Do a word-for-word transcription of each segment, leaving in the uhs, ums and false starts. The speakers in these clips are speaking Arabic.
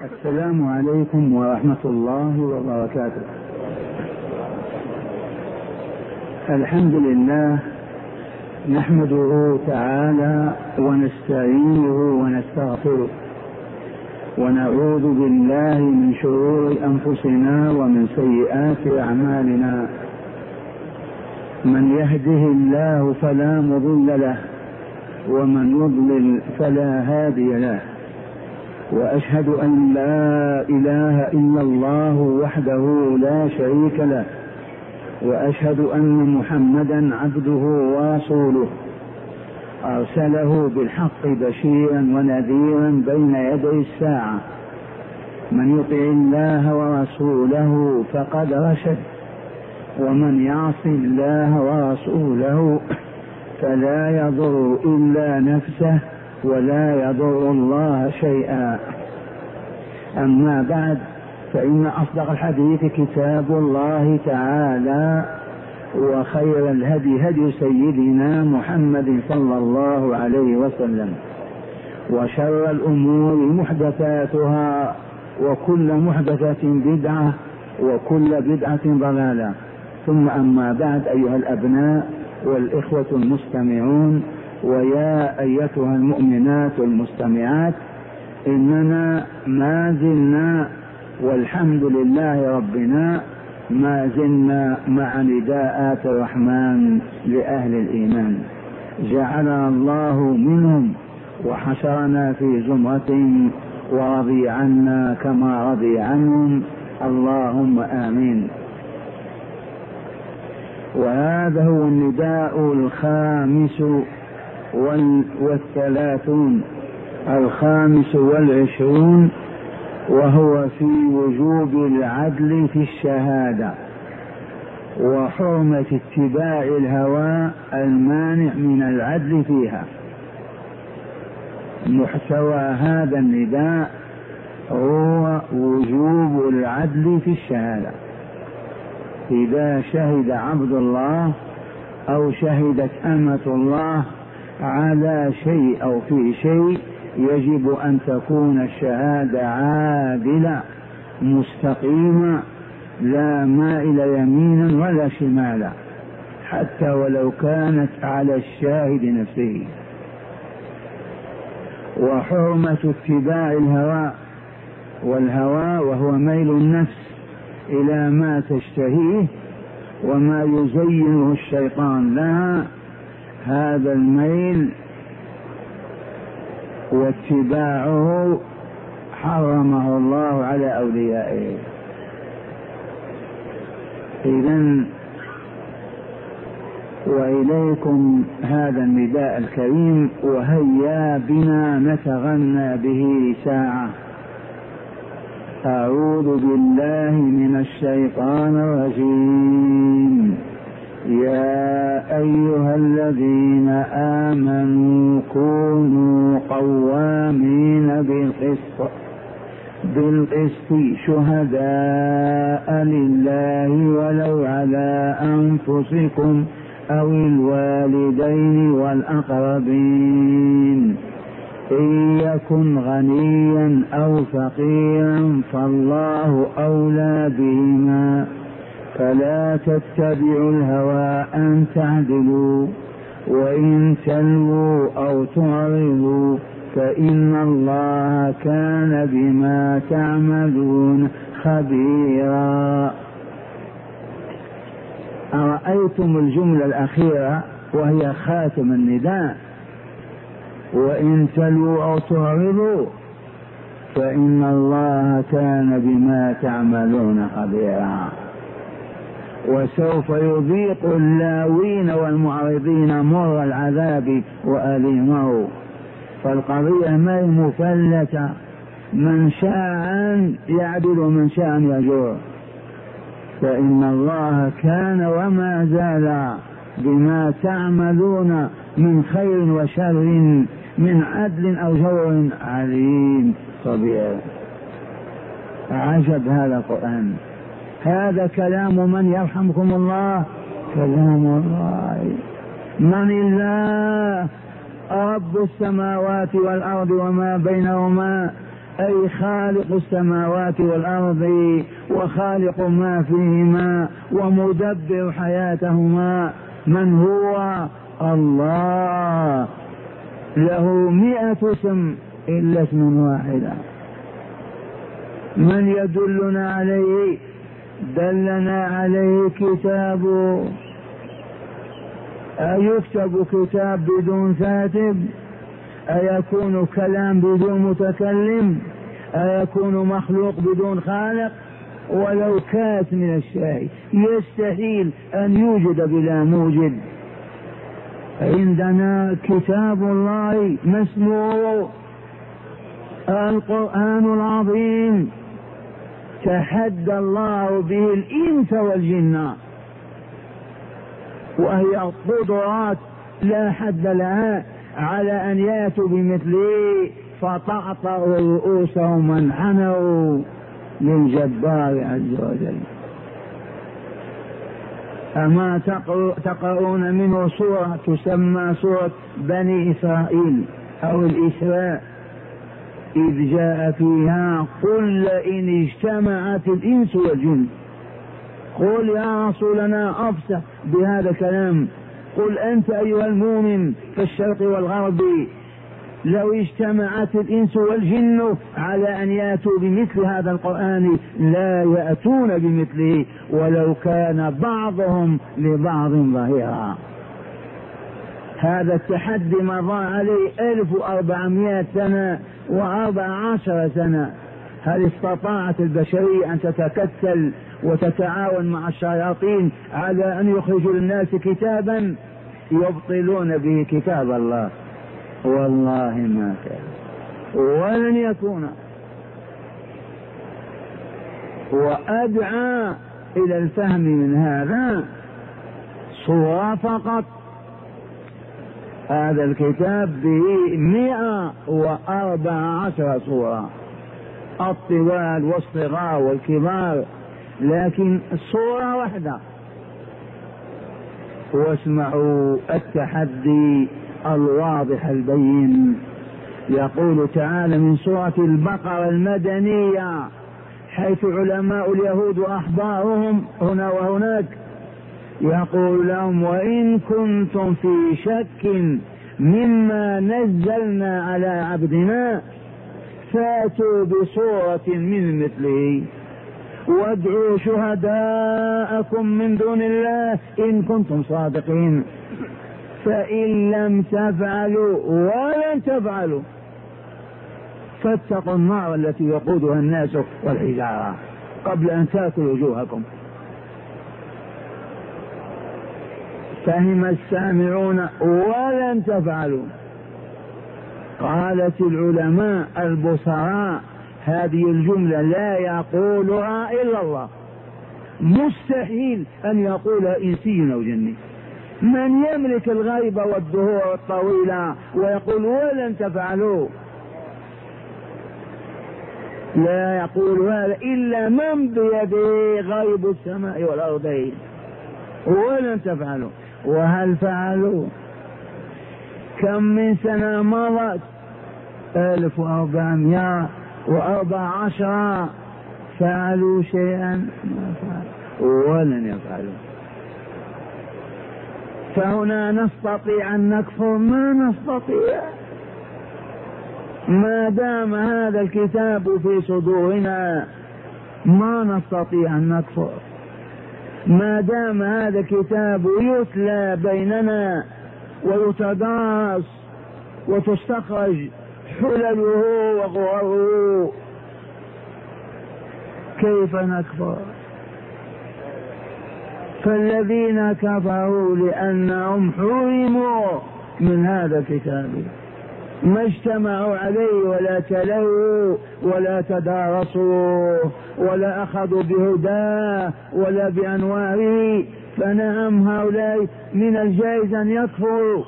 السلام عليكم ورحمة الله وبركاته. الحمد لله نحمده تعالى ونستعينه ونستغفره ونعوذ بالله من شرور أنفسنا ومن سيئات أعمالنا. من يهده الله فلا مضل له ومن يضلل فلا هادي له، وأشهد أن لا إله إلا الله وحده لا شريك له، وأشهد أن محمدا عبده ورسوله أرسله بالحق بشيرا ونذيرا بين يدي الساعة. من يطع الله ورسوله فقد رشد، ومن يعص الله ورسوله فلا يضر إلا نفسه ولا يضر الله شيئا. أما بعد، فإن أصدق الحديث كتاب الله تعالى، وخير الهدي هدي سيدنا محمد صلى الله عليه وسلم، وشر الأمور محدثاتها، وكل محدثة بدعة، وكل بدعة ضلالة. ثم أما بعد، أيها الأبناء والإخوة المستمعون، ويا أيتها المؤمنات المستمعات، إننا ما زلنا والحمد لله ربنا ما زلنا مع نداءات الرحمن لأهل الإيمان. جعلنا الله منهم وحشرنا في زمرة ورضي عنا كما رضي عنهم، اللهم آمين. وهذا هو النداء الخامس والثلاثون الخامس والعشرون، وهو في وجوب العدل في الشهادة وحرمة اتباع الهوى المانع من العدل فيها. محتوى هذا النداء هو وجوب العدل في الشهادة. إذا شهد عبد الله أو شهدت أمة الله على شيء أو في شيء، يجب أن تكون الشهادة عادلة مستقيمة، لا مائل يمينا ولا شمالا، حتى ولو كانت على الشاهد نفسه. وحرمة اتباع الهوى، والهوى وهو ميل النفس إلى ما تشتهيه وما يزينه الشيطان لها، هذا الميل واتباعه حرمه الله على أوليائه. إذن وإليكم هذا النداء الكريم، وهيا بنا نتغنى به ساعة. أعوذ بالله من الشيطان الرجيم. يا أيها الذين آمنوا كونوا قوامين بالقسط بالقسط شهداء لله ولو على أنفسكم أو الوالدين والأقربين، إن يكن غنيا أو فقيرا فالله أولى بهما، فلا تتبعوا الهوى أن تعدلوا، وإن تلووا أو تعرضوا فإن الله كان بما تعملون خبيرا. أرأيتم الجملة الأخيرة وهي خاتم النداء؟ وإن تلووا أو تعرضوا فإن الله كان بما تعملون خبيرا. وسوف يذيق اللاوين والمعرضين مر العذاب وأليمه. فالقضية ما مفلتة، من شاء يعدل ومن شاء يجور، فإن الله كان وما زال بما تعملون من خير وشر من عدل أو جور عليم خبير. عجب هذا القرآن، هذا كلام من يرحمكم الله، كلام الله. من الله رب السماوات والأرض وما بينهما أي خالق السماوات والأرض وخالق ما فيهما ومدبر حياتهما. من هو؟ الله. له مئة اسم إلا اسم واحدا. من يدلنا عليه؟ دلنا عليه كتابه. أيكتب كتاب بدون كاتب؟ أيكون كلام بدون متكلم؟ أيكون مخلوق بدون خالق؟ ولو كانت من الشيء يستحيل أن يوجد بلا موجد. عندنا كتاب الله مسموع القرآن العظيم، تحدى الله به الإنس والجن، وهي قدرات لا حد لها على أن يأتوا بمثله فطأطأوا رؤوسهم وانحنوا للجبار عز وجل. أما تقرؤون منه سورة تسمى سورة بني إسرائيل أو الإسراء، إذ جاء فيها قل إن اجتمعت الإنس والجن. قل يا رسولنا أفسح بهذا الكلام، قل أنت أيها المؤمن في الشرق والغرب لو اجتمعت الإنس والجن على أن يأتوا بمثل هذا القرآن لا يأتون بمثله ولو كان بعضهم لبعض ظهيرا. هذا التحدي مضى عليه ألف وأربعمائة سنة وأربع عشر سنة. هل استطاعت البشرية أن تتكتل وتتعاون مع الشياطين على أن يخرجوا للناس كتابا يبطلون به كتاب الله؟ والله ما كان ولن يكون. وأدعى إلى الفهم من هذا صورة فقط. هذا الكتاب به مئة وأربع عشر صورة، الطوال والصغار والكبار، لكن صورة واحدة. واسمعوا التحدي الواضح البين. يقول تعالى من سورة البقرة المدنية حيث علماء اليهود وأحبارهم هنا وهناك، يقول لهم وإن كنتم في شك مما نزلنا على عبدنا فاتوا بصورة من مثله وادعوا شهداءكم من دون الله إن كنتم صادقين، فإن لم تفعلوا ولن تفعلوا فاتقوا النار التي وقودها الناس والحجارة قبل أن تأكل وجوهكم. فهم السامعون ولن تفعلوا. قالت العلماء البصراء هذه الجملة لا يقولها إلا الله، مستحيل أن يقولها إنسي أو جني. من يملك الغيب والدهور الطويلة ويقول ولن تفعلوا؟ لا يقول هذا إلا من بيده غيب السماء والأرضين. ولن تفعلوا. وهل فعلوا؟ كم من سنة مضت؟ ألف وأربعمائة وأربع عشر. فعلوا شيئا؟ ما فعلوا ولن يفعلوا. فهنا نستطيع أن نكفر؟ ما نستطيع ما دام هذا الكتاب في صدورنا، ما نستطيع أن نكفر ما دام هذا الكتاب يتلى بيننا ويتدارس وتستخرج حلله وغرره. كيف نكفر؟ فالذين كفروا لأنهم حرموا من هذا الكتاب، ما اجتمعوا عليه ولا تلوه ولا تدارسوا ولا أخذوا بهداه ولا بأنواره. فنعم هؤلاء من الجائز أن يكفروا.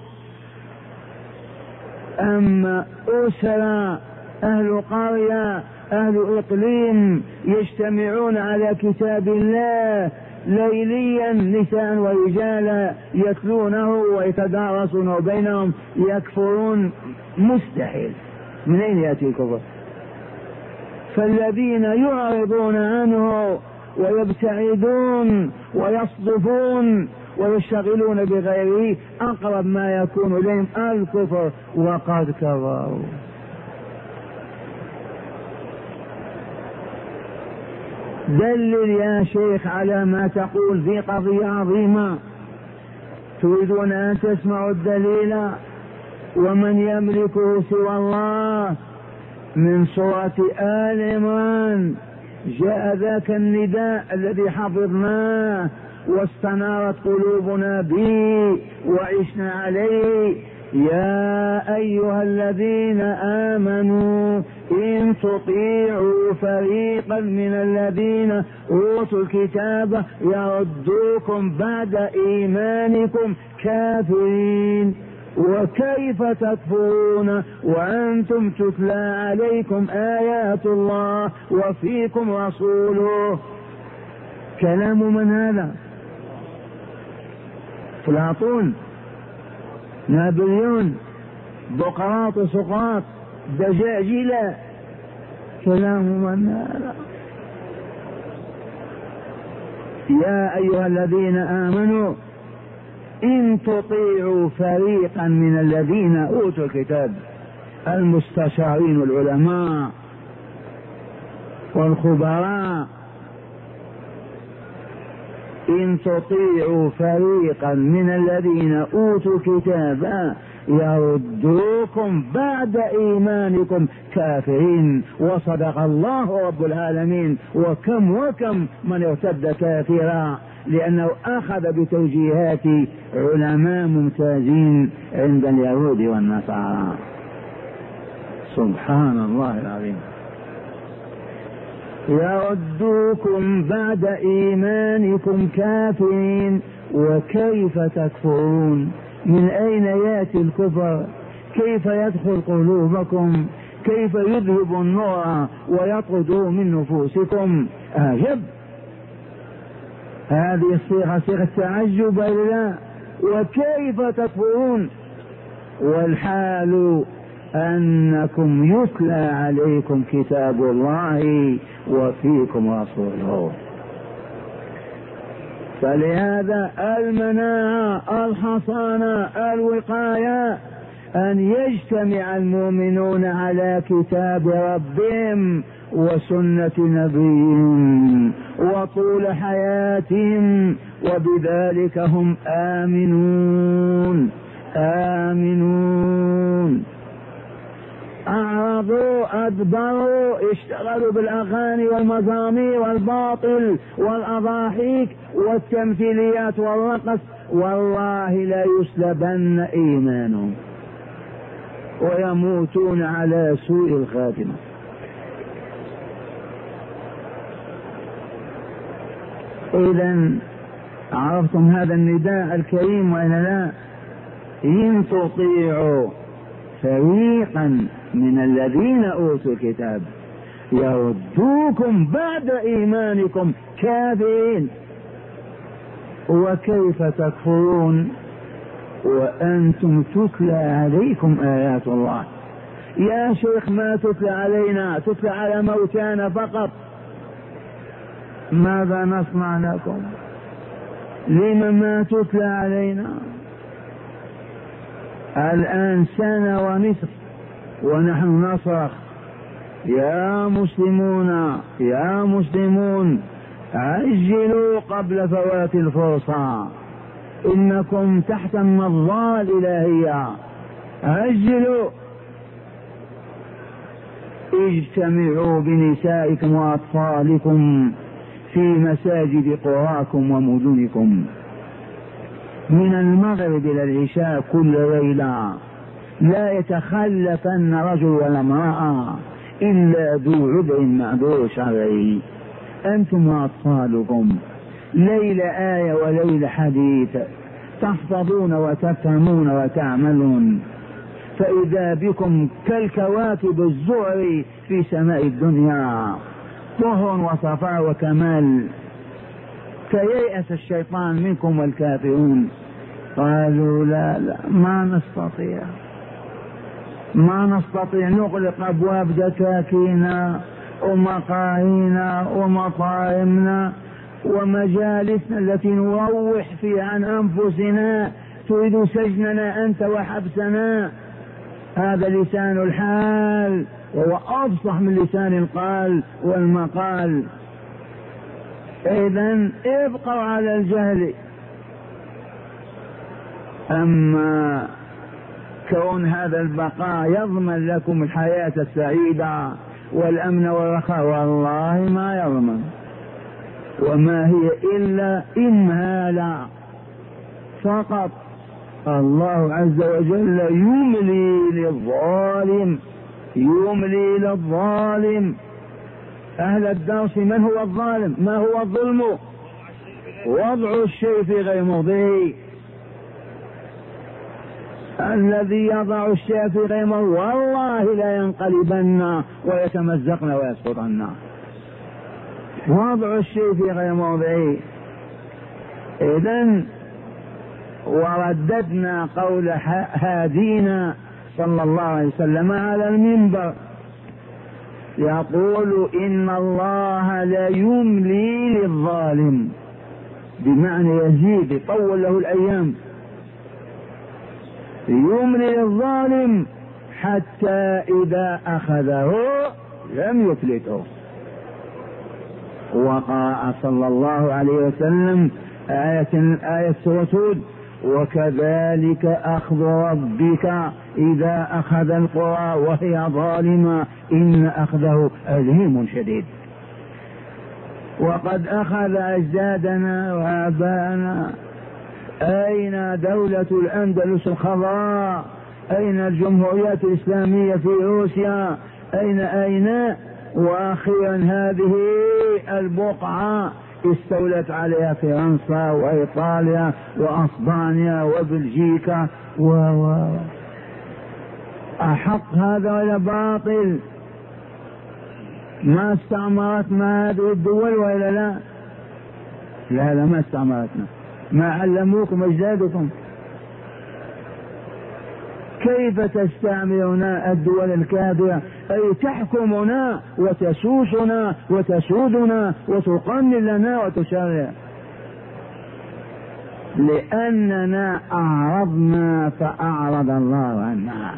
أما أسرة أهل قرية أهل إقليم يجتمعون على كتاب الله ليليا نساء ورجالا يتلونه ويتدارسونه بينهم، يكفرون؟ مستحيل. من أين يأتي الكفر؟ فالذين يعرضون عنه ويبتعدون ويصدفون ويشتغلون بغيره أقرب ما يكون إليهم الكفر وقد كفروا. دلل يا شيخ على ما تقول في قضية عظيمة. تريدون أن تسمعوا الدليل؟ ومن يملكه سوى الله. من سورة آل عمران جاء ذاك النداء الذي حفظناه واستنارت قلوبنا به وعشنا عليه: يا أيها الذين آمنوا إن تطيعوا فريقا من الذين أوتوا الكتاب يردوكم بعد إيمانكم كافرين وكيف تكفرون وأنتم تتلى عليكم آيات الله وفيكم رسوله. كلام من هذا؟ أفلاطون، نابليون، بقراط، سقراط، دجاجلة. كلام من هذا؟ يا أيها الذين آمنوا إن تطيعوا فريقا من الذين أوتوا الكتاب، المستشارين والعلماء والخبراء، إن تطيعوا فريقا من الذين أوتوا الكتاب يردوكم بعد إيمانكم كافرين. وصدق الله رب العالمين. وكم وكم من ارتد كافرا لأنه أخذ بتوجيهات علماء ممتازين عند اليهود والنصارى. سبحان الله العظيم. يردوكم بعد إيمانكم كافرين وكيف تكفرون. من أين يأتي الكفر؟ كيف يدخل قلوبكم؟ كيف يذهب النور ويطرد من نفوسكم؟ أعجب. هذه الصيغة صيغة تعجب لا. وكيف تكفرون والحال أنكم يتلى عليكم كتاب الله وفيكم رسوله. فلهذا المناعة، الحصانة، الوقاية أن يجتمع المؤمنون على كتاب ربهم وسنة نبيهم وطول حياتهم، وبذلك هم آمنون آمنون. أعرضوا أدبروا، اشتغلوا بالأغاني والمزامير والباطل والأضاحيك والتمثيليات والرقص، والله لا يسلبن إيمانهم ويموتون على سوء الخاتمة. إذن عرفتم هذا النداء الكريم وإلا لا؟ إن تطيعوا فريقا من الذين أوتوا الكتاب يردوكم بعد إيمانكم كافرين وكيف تكفرون وأنتم تتلى عليكم آيات الله. يا شيخ ما تتلى علينا، تتلى على موتانا فقط. ماذا نصنع لكم؟ لما ما تتلى علينا؟ الآن سنة ونصف ونحن نصرخ: يا مسلمون يا مسلمون عجلوا قبل فوات الفرصة، إنكم تحت النظارة الإلهية، عجلوا. اجتمعوا بنسائكم وأطفالكم في مساجد قراكم ومدنكم من المغرب إلى العشاء كل ليلة، لا يتخلفن رجل ولا امرأة إلا ذو عذر معذور شرعي، أنتم وأطفالكم، ليلة آية وليلة حديث، تحفظون وتفهمون وتعملون، فإذا بكم كالكواكب الزهر في سماء الدنيا، طهر وصفاء وكمال. فييأس الشيطان منكم والكافرون. قالوا لا لا ما نستطيع ما نستطيع نغلق أبواب دكاكينا ومقاهينا ومطاعمنا ومجالسنا التي نروح فيها عن أنفسنا، تريد سجننا أنت وحبسنا. هذا لسان الحال، وهو أفصح من لسان القال والمقال. إذن ابقوا على الجهل. أما كون هذا البقاء يضمن لكم الحياة السعيدة والأمن والرخاء، والله ما يضمن، وما هي إلا إمهالا فقط. الله عز وجل يملي للظالم، يملي للظالم. أهل الدرس من هو الظالم؟ ما هو الظلم؟ وضع الشيء في غير موضعه. الذي يضع الشيء في غير موضعه والله لا ينقلبن ويتمزقن ويسقطن. وضع الشيء في غير موضعه. إذن ورددنا قول هادينا صلى الله عليه وسلم على المنبر يقول إن الله لا يملي للظالم، بمعنى يزيد يطول له الأيام، يملي للظالم حتى إذا أخذه لم يفلته. وقرأ صلى الله عليه وسلم آية آية سورة هود وكذلك أخذ ربك إذا أخذ القرى وهي ظالمة إن أخذه أليم شديد. وقد أخذ أجدادنا وآباءنا. أين دولة الأندلس الخضراء؟ أين الجمهوريات الإسلامية في روسيا؟ أين أين وأخيرا هذه البقعة استولت عليها فرنسا وإيطاليا وأسبانيا وبلجيكا و أحق هذا ولا باطل؟ ما استعمرتنا هذه الدول ولا لا؟ لا لا ما استعمرتنا. ما علموكم أجدادكم؟ كيف تستعمرنا الدول الكافرة؟ أي تحكمنا وتسوسنا وتسودنا وتقنن لنا وتشرع، لأننا أعرضنا فأعرض الله عنا.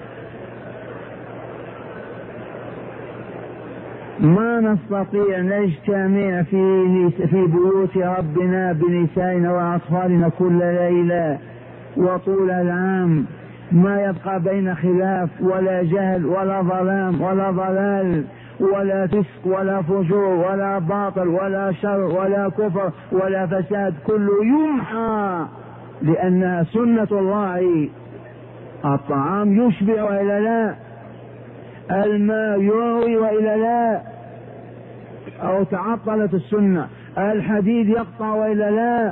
ما نستطيع نجتمع في في بيوت ربنا بنسائنا وأطفالنا كل ليلة وطول العام، ما يبقى بين خلاف ولا جهل ولا ظلام ولا ضلال ولا فسق ولا فجور ولا باطل ولا شر ولا كفر ولا فساد، كله يمحى لأنها سنة الله. الطعام يشبع وإلا لا؟ الماء يروي وإلا لا؟ أو تعطلت السنة؟ الحديد يقطع وإلا لا؟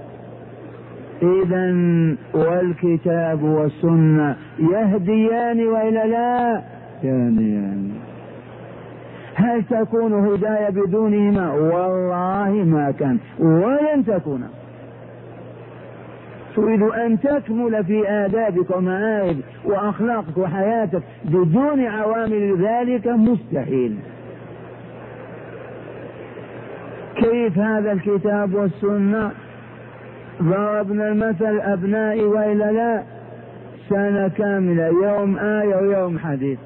إذن والكتاب والسنة يهديان وإلا لا؟ يهديان. هل تكون هداية بدونهما؟ والله ما كان ولن تكون. تريد أن تكمل في آدابك ومآرب وأخلاقك وحياتك بدون عوامل ذلك مستحيل. كيف هذا الكتاب والسنة؟ ضربنا المثل أبنائي وإلا لا؟ سنة كاملة يوم آية ويوم حديث.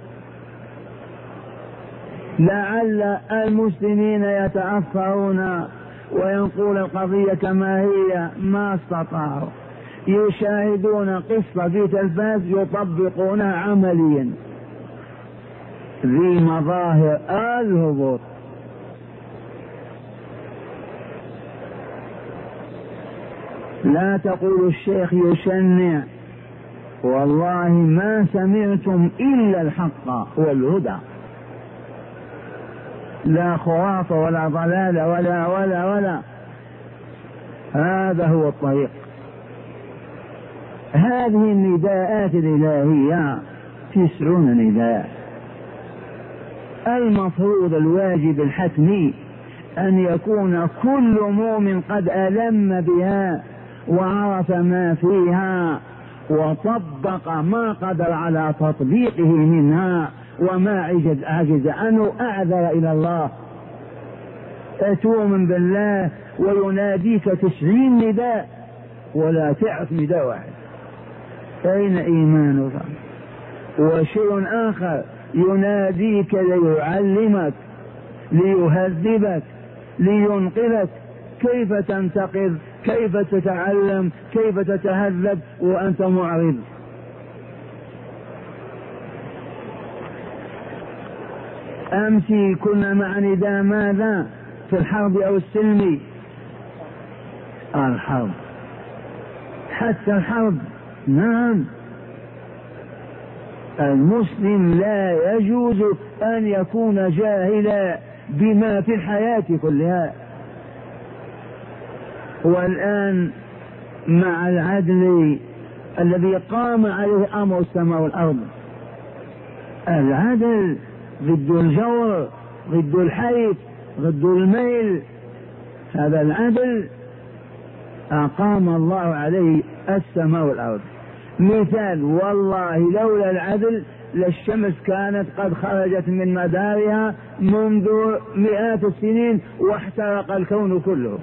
لعل المسلمين يتأثرون وينقول القضية كما هي، ما استطاعوا. يشاهدون قصة في تلفاز يطبقونها عمليا ذي مظاهر الهبوط. لا تقول الشيخ يشنع، والله ما سمعتم إلا الحق والهدى، لا خرافة ولا ضلال ولا ولا ولا هذا هو الطريق. هذه النداءات الإلهية تسعون نداء. المفروض الواجب الحتمي أن يكون كل مؤمن قد ألم بها وعرف ما فيها وطبق ما قدر على تطبيقه منها وما عجز عجز عنه أعذر إلى الله. تؤمن بالله ويناديك تسعين نداء ولا تعرف نداء واحد، أين إيمانك؟ وشيء آخر يناديك ليعلمك ليهذبك لينقذك، كيف تنتقذ؟ كيف تتعلم؟ كيف تتهذب وأنت معرض؟ أمس كنا مع نداء ماذا في الحرب أو السلم؟ الحرب، حتى الحرب. نعم، المسلم لا يجوز أن يكون جاهلا بما في الحياة كلها. والآن مع العدل الذي قام عليه أمر السماء والأرض، العدل ضد الجور، ضد الحيف، ضد الميل، هذا العدل أقام الله عليه السماء والأرض. مثال، والله لولا العدل للشمس كانت قد خرجت من مدارها منذ مئات السنين واحترق الكون كله،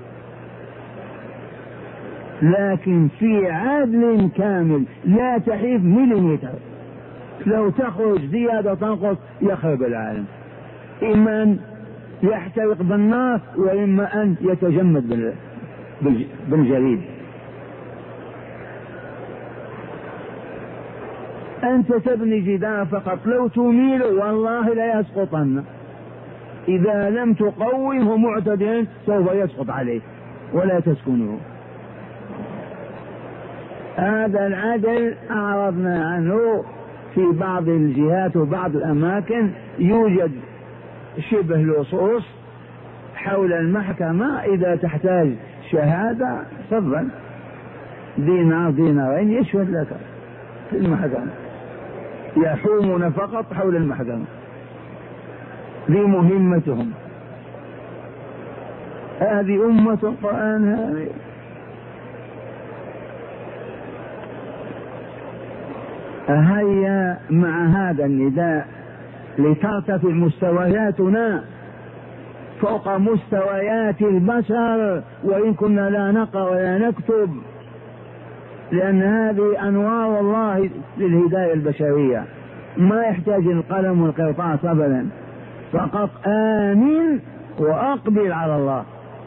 لكن في عدل كامل لا تحيف مليمتر، لو تخرج زيادة تنقص يخرب العالم، إما أن يحترق بالنار وإما أن يتجمد بالجليد. أنت تبني جدار فقط، لو تميل والله لا يسقطن، إذا لم تقومه معتدلا سوف يسقط عليه ولا تسكنه. هذا العدل أعرضنا عنه في بعض الجهات وبعض الأماكن، يوجد شبه لصوص حول المحكمة، إذا تحتاج شهادة تفضل دينار دينارين يشهد لك في المحكمة، يحومون فقط حول المحكمة، ذي مهمتهم. هذه أمة القرآن هذه. هيا مع هذا النداء لترتفع مستوياتنا فوق مستويات البشر، وإن كنا لا نقرأ ولا نكتب، لأن هذه أنوار الله للهداية البشرية، ما يحتاج القلم والقرطاس أبدا، فقط آمن وأقبل على الله.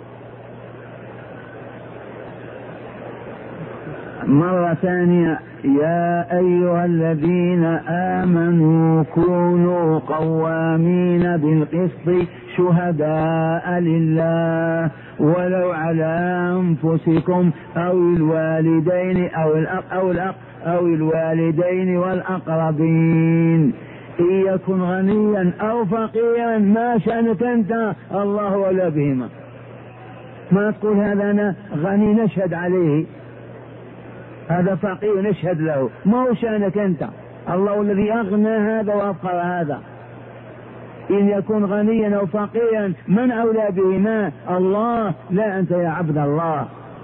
مرة ثانية، يا أيها الذين آمنوا كونوا قوامين بالقسط شهداء لله ولو على أنفسكم أو الوالدين أو الأق أو الأق أو الوالدين والأقربين، إن يكن غنيا أو فقيرا ما شأنك أنت، الله ولا بهما. ما تقول هذا أنا غني نشهد عليه، هذا فقير نشهد له، ما هو شأنك أنت، الله الذي أغنى هذا وأفقر هذا. إن يكون غنيا أو فقيرا من أولى بهما؟ الله، لا أنت يا عبد الله.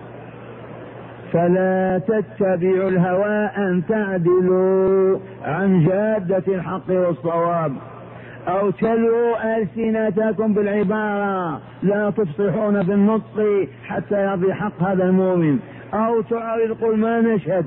فلا تتبعوا الهوى أن تعدلوا عن جادة الحق والصواب، أو تلووا ألسنتكم بالعبارة، لا تفصحون بالنطق حتى يرضي حق هذا المؤمن، أو تعرض قل ما نشهد.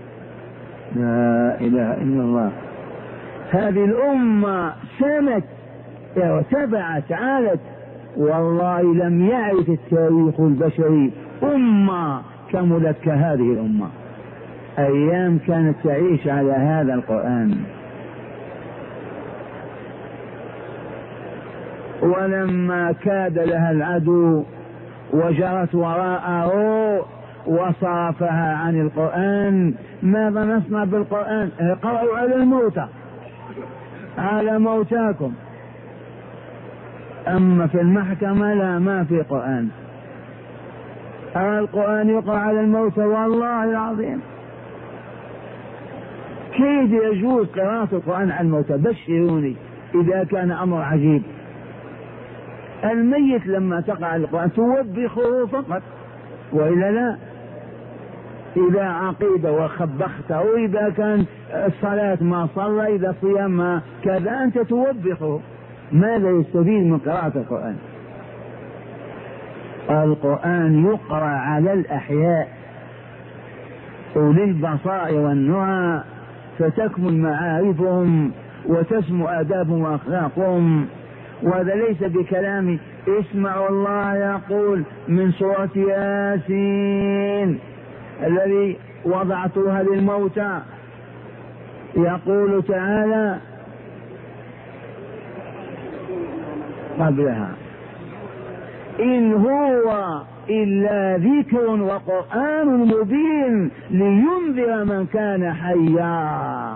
لا إله إلا الله. هذه الأمة سمت وتبعت عالت، والله لم يعرف التاريخ البشري أمة كملت كهذه الأمة، أيام كانت تعيش على هذا القرآن. ولما كاد لها العدو وجرت وراءه وصرفها عن القرآن، ماذا نصنع بالقرآن؟ اقرأوا على الموتى، على موتاكم. أما في المحكمة لا، ما في قرآن. القرآن يقرأ على الموتى، والله العظيم كيف يجوز قراءة القرآن على الموتى؟ بشروني إذا كان أمر عجيب. الميت لما تقرأ القرآن توبخه فقط، وإلا لا. إذا عقيدة وخبخته، إذا كان الصلاة ما صلى، إذا صيام ما كذا، أنت توبخه. ماذا يستفيد من قراءة القرآن؟ القرآن يقرأ على الأحياء أولي البصائر والنهى، فتكمل معارفهم وتسمو آدابهم وأخلاقهم. وهذا ليس بكلام. اسمعوا الله يقول من سورة ياسين الذي وضعتها للموتى، يقول تعالى قبلها: إن هو إلا ذكر وقرآن مبين لينذر من كان حيا.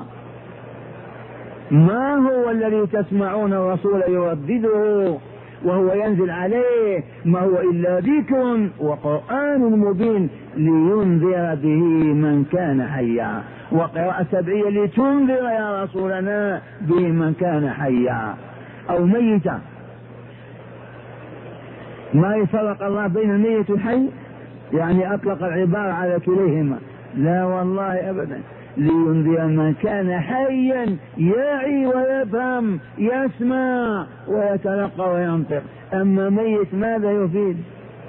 ما هو الذي تسمعون الرسول يردده وهو ينزل عليه؟ ما هو إلا ذكر وقرآن مبين لينذر به من كان حيا. وقراءة سبعية: لتنذر يا رسولنا به من كان حيا أو ميتا. ما يفرق الله بين الميت والحي؟ يعني أطلق العبارة على كليهما؟ لا والله أبدا. لينذر من كان حيا يعي ويفهم، يسمع ويتلقى وينطق. أما ميت ماذا يفيد؟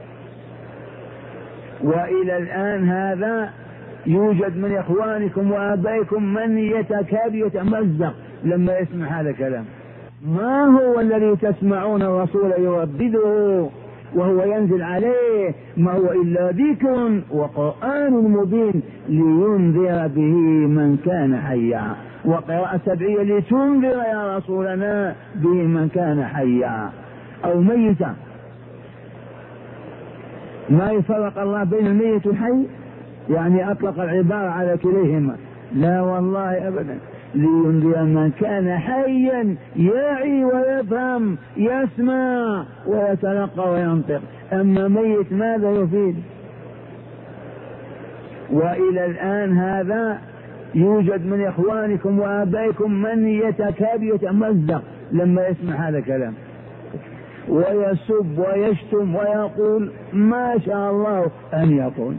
وإلى الآن هذا يوجد من إخوانكم وآبائكم من يتكاد يتمزق لما يسمع هذا الكلام. ما هو الذي تسمعون الرسول يردده وهو ينزل عليه؟ ما هو إلا ذكر وقرآن مبين لينذر به من كان حيا. وقراءة سبعية: لتنذر يا رسولنا به من كان حيا أو ميتا. ما يفرق الله بين الميت والحي؟ يعني أطلق العبارة على كليهما؟ لا والله أبدا. لينذر من كان حيا يعي ويفهم، يسمع ويتلقى وينطق. أما ميت ماذا يفيد؟ وإلى الآن هذا يوجد من إخوانكم وآبائكم من يتكاد يتمزق لما يسمع هذا الكلام، ويسب ويشتم ويقول ما شاء الله أن يقول.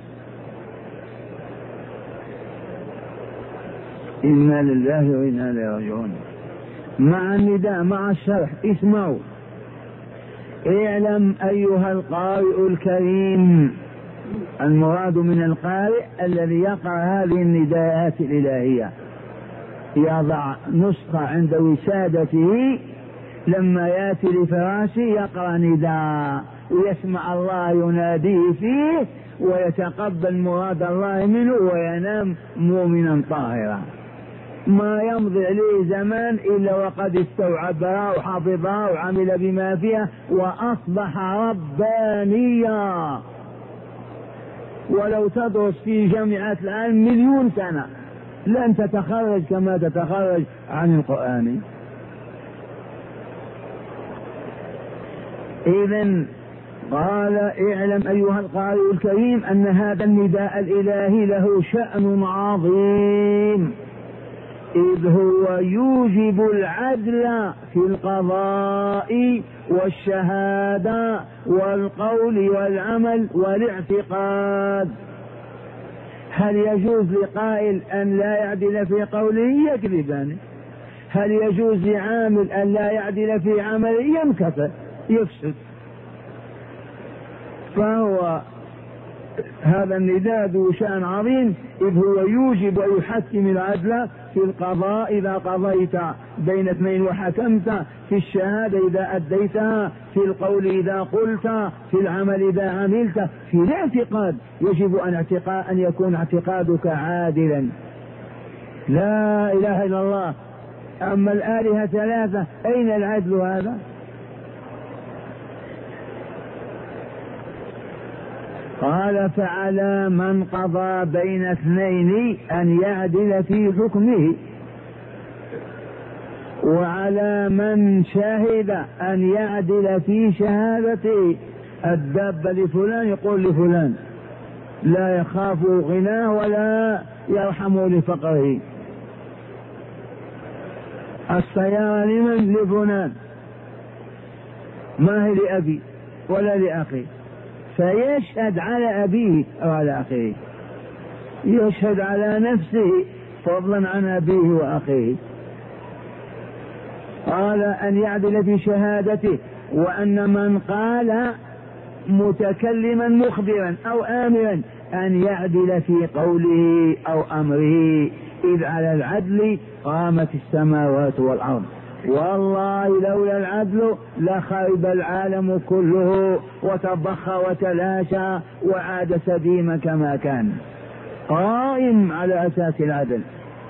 إنا لله وإنا إليه راجعون. مع النداء مع الشرح. اسمعوا: اعلم أيها القارئ الكريم. المراد من القارئ الذي يقرأ هذه النداءات الإلهية، يضع نسخة عند وسادته، لما يأتي لفراشه يقرأ نداء ويسمع الله يناديه فيه ويتقبل مراد الله منه وينام مؤمنا طاهرا. ما يمضي عليه زمان إلا وقد استوعبها وحفظها وعمل بما فيها وأصبح ربانيا. ولو تدرس في جامعات العالم مليون سنة لن تتخرج كما تتخرج عن القرآن. إذن قال: اعلم أيها القارئ الكريم أن هذا النداء الإلهي له شأن عظيم، إذ هو يوجب العدل في القضاء والشهادة والقول والعمل والاعتقاد. هل يجوز لقائل أن لا يعدل في قوله؟ يكذبان. هل يجوز لعامل أن لا يعدل في عمله؟ ينكفر يفسد. فهو هذا النداء ذو شأن عظيم، إذ هو يوجب ويحكم العدل في القضاء إذا قضيت بين اثنين وحكمت، في الشهادة إذا أديتها، في القول إذا قلت، في العمل إذا عملت، في الاعتقاد يجب أن, اعتقاد أن يكون اعتقادك عادلا. لا إله إلا الله. أما الآلهة ثلاثة أين العدل هذا؟ قال: فعلى من قضى بين اثنين أن يعدل في حكمه، وعلى من شهد أن يعدل في شهادته. الدابة لفلان يقول لفلان، لا يخاف غناه ولا يرحم لفقره. السيارة لمن؟ لفلان، ما هي لأبي ولا لأخي، فيشهد على أبيه أو على أخيه. يشهد على نفسه فضلا عن أبيه وأخيه. قال أن يعدل في شهادته، وأن من قال متكلما مخبرا أو آمرا أن يعدل في قوله أو أمره، إذ على العدل قامت السماوات والأرض، والله لولا العدل لخرب العالم كله وتضخ وتلاشى وعاد سديم كما كان، قائم على أساس العدل.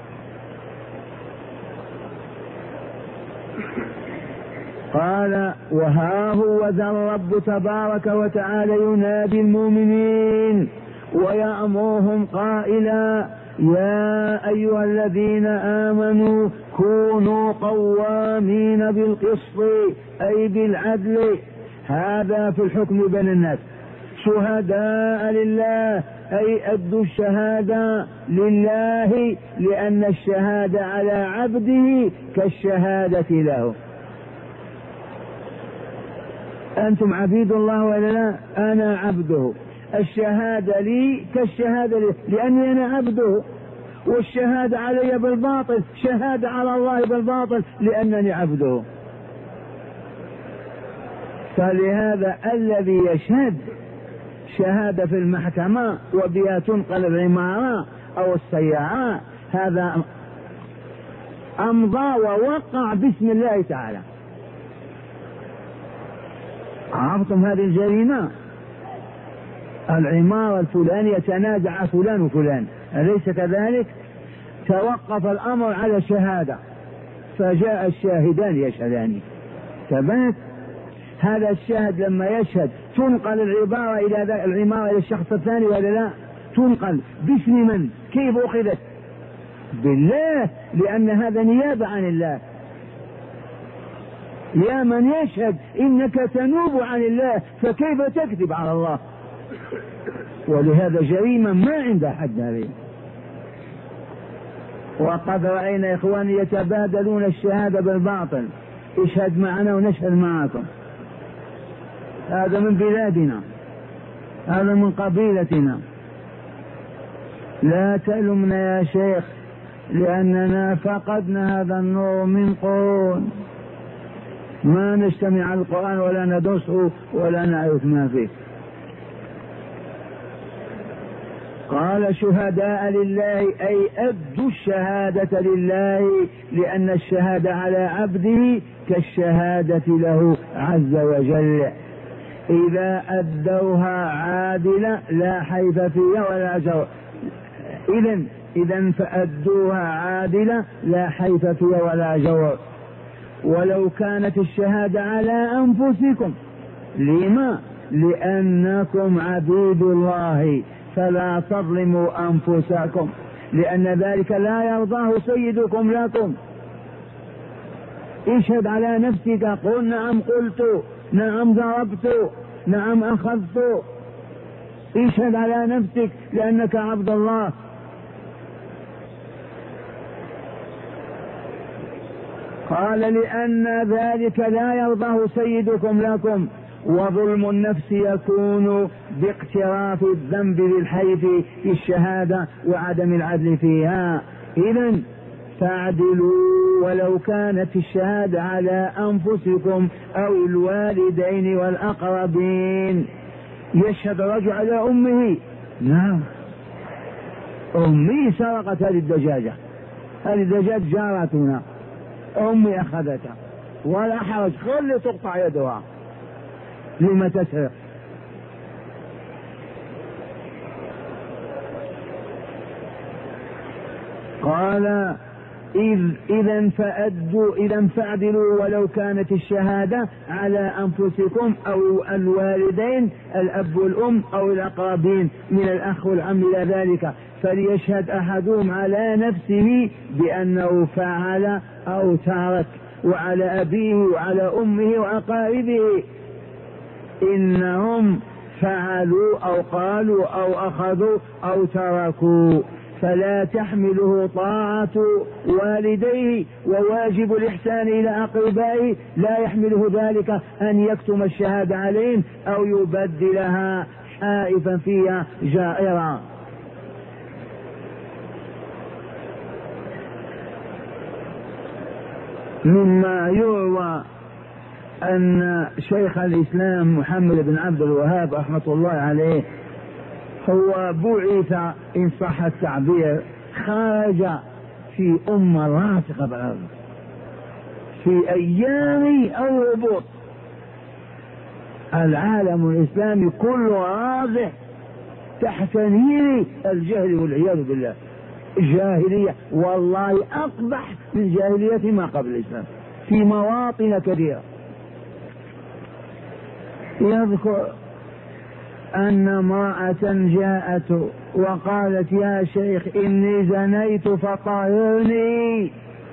قال وها هو ذا الرب تبارك وتعالى ينادي المؤمنين ويأمرهم قائلا يا أيها الذين آمنوا كونوا قوامين بالقسط أي بالعدل، هذا في الحكم بين الناس، شهداء لله أي أدوا الشهادة لله، لأن الشهادة على عبده كالشهادة له. أنتم عبيد الله ولا لا؟ أنا عبده، الشهادة لي كالشهادة لي لأني أنا عبده، والشهادة علي بالباطل شهادة على الله بالباطل لأنني عبده. فلهذا الذي يشهد شهادة في المحكمة وبها تنقل العمارة أو السيارة، هذا أمضى ووقع باسم الله تعالى. عرفتم هذه الجريمة؟ العمارة الفلانية يتنازع فلان وفلان، أليس كذلك؟ توقف الأمر على شهادة، فجاء الشاهدان يشهدان، ثبت هذا الشاهد لما يشهد تنقل العبارة إلى العمارة إلى الشخص الثاني ولا لا؟ تنقل باسم من؟ كيف أخذت؟ بالله، لأن هذا نيابة عن الله. يا من يشهد إنك تنوب عن الله، فكيف تكذب على الله؟ ولهذا جريمة ما عندها حد هذه. وقد رأينا إخواني يتبادلون الشهادة بالباطل، اشهد معنا ونشهد معكم، هذا من بلادنا، هذا من قبيلتنا، لا تلمنا يا شيخ لأننا فقدنا هذا النور من قرون، ما نجتمع على القرآن ولا ندرسه ولا نعرف ما فيه. قال شهداء لله أي أدوا الشهادة لله، لأن الشهادة على عبده كالشهادة له عز وجل، إذا أدوها عادلة لا حيف فيها ولا جور. إذن إذن فأدوها عادلة لا حيف فيها ولا جور. ولو كانت الشهادة على أنفسكم، لما؟ لأنكم عبيد الله فلا تظلموا أنفسكم، لأن ذلك لا يرضاه سيدكم لكم. اشهد على نفسك، قل نعم قلت، نعم ضربت، نعم أخذت. اشهد على نفسك لأنك عبد الله. قال لأن ذلك لا يرضاه سيدكم لكم، وظلم النفس يكون باقتراف الذنب بالحيف في الشهادة وعدم العدل فيها. إذن فاعدلوا ولو كانت الشهادة على أنفسكم أو الوالدين والأقربين. يشهد رجل على أمه، نعم أمي سرقت هذه الدجاجة، هذه الدجاجة جارتنا، أمي أخذتها، ولا حرج، خلي تقطع يدها، لما تسرق؟ قال إذ إذا فأدوا إذا فاعدلوا ولو كانت الشهادة على أنفسكم أو الوالدين الأب والأم أو الأقربين من الأخ والعم إلى ذلك، فليشهد أحدهم على نفسه بأنه فعل أو ترك، وعلى أبيه وعلى أمه وأقاربه إنهم فعلوا أو قالوا أو أخذوا أو تركوا، فلا تحمله طاعة والديه وواجب الإحسان إلى أقربائه، لا يحمله ذلك أن يكتم الشهادة عليهم أو يبدلها حائفا فيها جائرا. مما يروى أن شيخ الإسلام محمد بن عبد الوهاب رحمة الله عليه هو بعث إن صح التعبير خرج في أمة راسخة بالأرض في أيام الهبوط. العالم الإسلامي كله راسخ تحت نير الجهل والعياذ بالله. الجاهلية والله أقبح من جاهلية ما قبل الإسلام في مواطن كثيرة. يذكر أن امرأة جاءت وقالت يا شيخ إني زنيت فطهرني.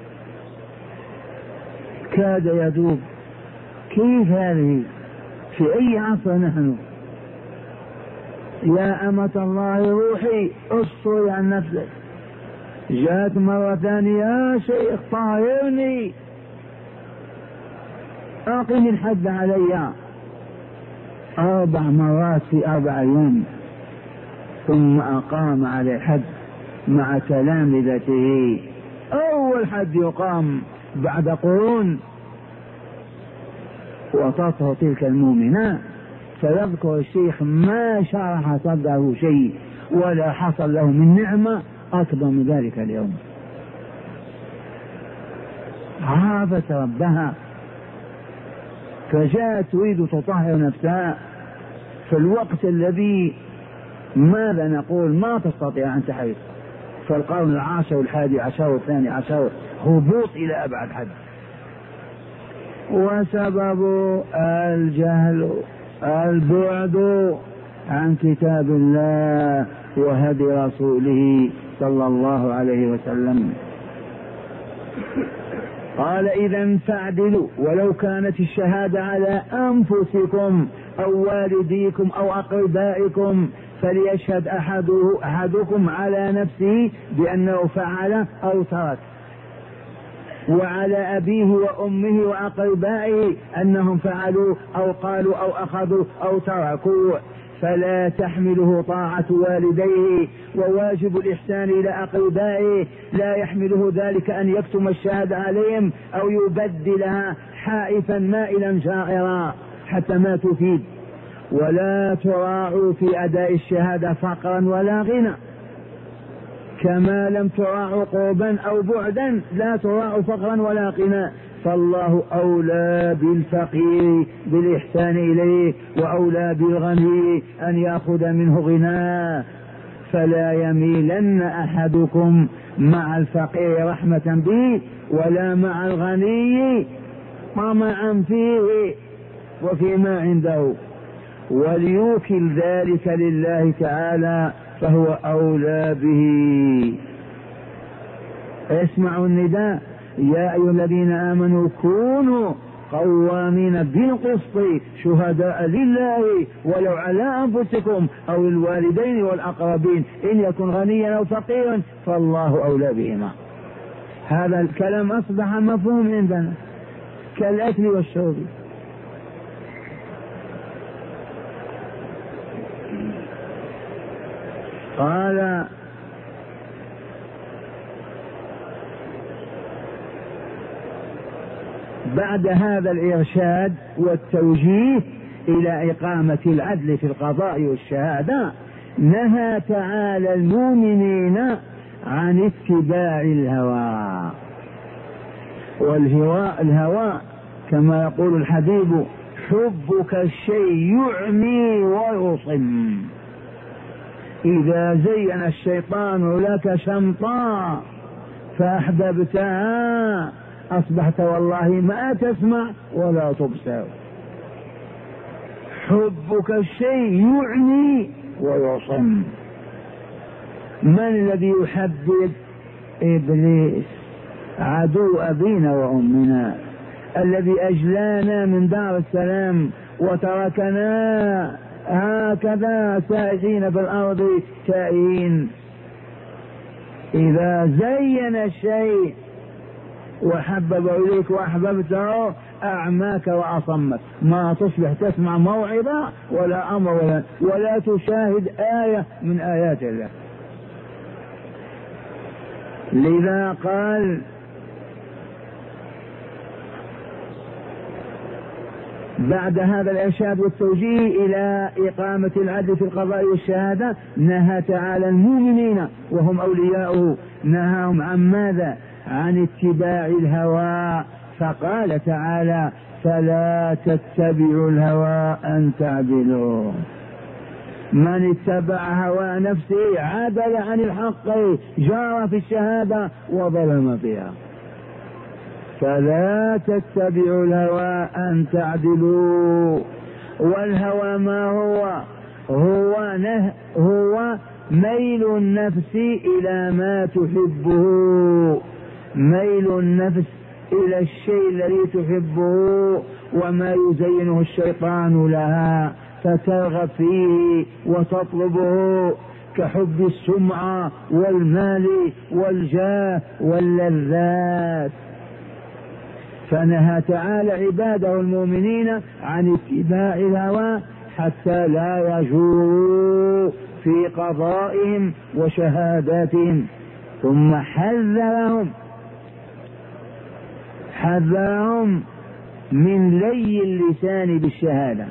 كاد يذوب، كيف هذه؟ في أي عصر نحن؟ يا أمة الله روحي أسطري عن نفسك. جاءت مرة ثانية يا شيخ طهرني أقم الحد علي. أربع مرات في أربع أيام، ثم أقام على الحد مع تلامذته. أول حد يقام بعد قرون وتطهر تلك المؤمنة. فيذكر الشيخ ما شرح صدره شيء ولا حصل له من نعمة أكبر من ذلك اليوم. عرفت ربها فجاءت تريد تطهر نفسها في الوقت الذي ماذا نقول ما تستطيع أن تحيط، فالقرن العاشر والحادي عشر والثاني عشر هبوط إلى أبعد حد. وسبب الجهل البعد عن كتاب الله وهدي رسوله صلى الله عليه وسلم. قال إذا فاعدلوا ولو كانت الشهادة على أنفسكم أو والديكم أو أقربائكم فليشهد أحده أحدكم على نفسه بأنه فعل أو ترك، وعلى أبيه وأمه وأقربائه أنهم فعلوا أو قالوا أو أخذوا أو تركوا، فلا تحمله طاعة والديه. وواجب الإحسان إلى أقربائه لا يحمله ذلك أن يكتم الشهادة عليهم أو يبدلها حائفا مائلا شاعرا حتى ما تفيد. ولا تراعوا في أداء الشهادة فقرا ولا غنى، كما لم تراعوا قربا أو بعدا لا تراعوا فقرا ولا غنى. فالله أولى بالفقير بالإحسان إليه وأولى بالغني أن يأخذ منه غناه. فلا يميلن أحدكم مع الفقير رحمة به ولا مع الغني طمعا فيه وفيما عنده، وليوكل ذلك لله تعالى فهو أولى به. اسمعوا النداء يا أيها الذين آمنوا كونوا قوامين بالقسط شهداء لله ولو على أنفسكم أو الوالدين والأقربين إن يكن غنيا أو فقيرا فالله أولى بهما. هذا الكلام أصبح مفهوم عندنا كالأكل والشرب. قال بعد هذا الإرشاد والتوجيه إلى إقامة العدل في القضاء والشهادة نهى تعالى المؤمنين عن اتباع الهوى. والهوى الهوى كما يقول الحبيب حبك الشيء يعمي ويصم. إذا زين الشيطان لك شمطا فأحببتها أصبحت والله ما تسمع ولا تبصر. حبك الشيء يعمي ويصم. من الذي يحبب؟ إبليس عدو أبينا وأمنا الذي أجلانا من دار السلام وتركنا هكذا سائحين في الأرض تائهين. إذا زين الشيء وحبب إليك وأحببته أعماك وأصمك، ما تصبح تسمع موعظة ولا أمر ولا, ولا تشاهد آية من آيات الله. لذا قال بعد هذا الإرشاد والتوجيه إلى إقامة العدل في القضاء والشهادة نهى تعالى المؤمنين وهم أولياؤه، نهاهم عن ماذا؟ عن اتباع الهوى، فقال تعالى فلا تتبعوا الهوى أن تعدلوا. من اتبع هوى نفسه عدل عن الحق، جار في الشهادة وظلم فيها. فلا تتبعوا الهوى أن تعدلوا. والهوى ما هو؟ هو نه هو ميل النفس إلى ما تحبه، ميل النفس إلى الشيء الذي تحبه وما يزينه الشيطان لها فترغب فيه وتطلبه، كحب السمعة والمال والجاه واللذات. فنهى تعالى عباده المؤمنين عن اتباع الهوى حتى لا يجوروا في قضائهم وشهاداتهم، ثم حذرهم حذرهم من لي اللسان بالشهادة.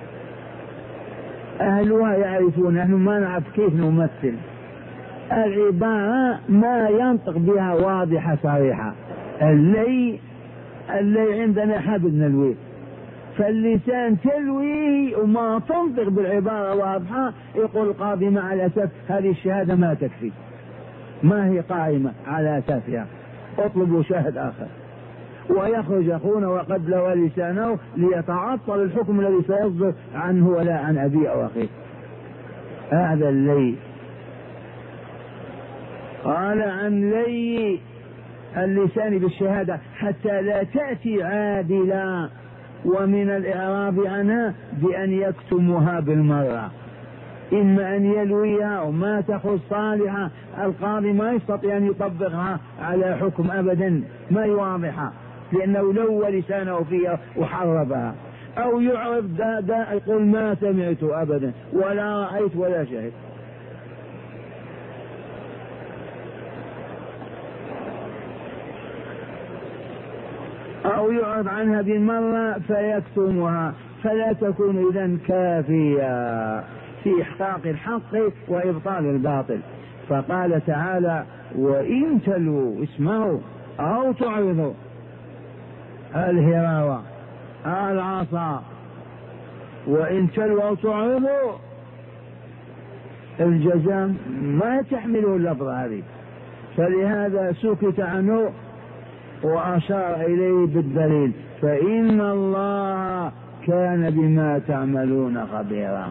أهلها يعرفون، نحن ما نعرف كيف نمثل العبارة، ما ينطق بها واضحة صريحة. اللي اللي عندنا حبل نلويه، فاللسان تلويه وما تنطق بالعبارة واضحة. يقول القاضي مع الأسف هذه الشهادة ما تكفي، ما هي قائمة على أساسها، اطلبوا شاهد آخر، ويخرج أخونا وقد لوى لسانه ليتعطل الحكم الذي سيصدر عنه ولا عن أبيه أو أخيه. هذا اللي قال عن لي اللسان بالشهادة حتى لا تأتي عادلا، ومن الإعراض عنها بأن يكتمها بالمرة، إما أن يلويها وما تخرج صالحة، القاضي ما يستطيع أن يطبقها على حكم أبدا، ما يواضحها لأنه لو لسانه فيها وحربها، أو يعرض دا دا يقول ما سمعت أبدا ولا رأيت ولا شهد. أو يعرض عنها بالمرة فيكتمها، فلا تكون إذن كافية في إحقاق الحق وإبطال الباطل. فقال تعالى وإن تلووا اسمعوا أو تعرضوا، الهراوة العصا، وإن تلووا أو تعرضوا الجزاء ما تحمله اللفظة هذه، فلهذا سكت عنه وأشار إليه بالدليل فإن الله كان بما تعملون خبيرا.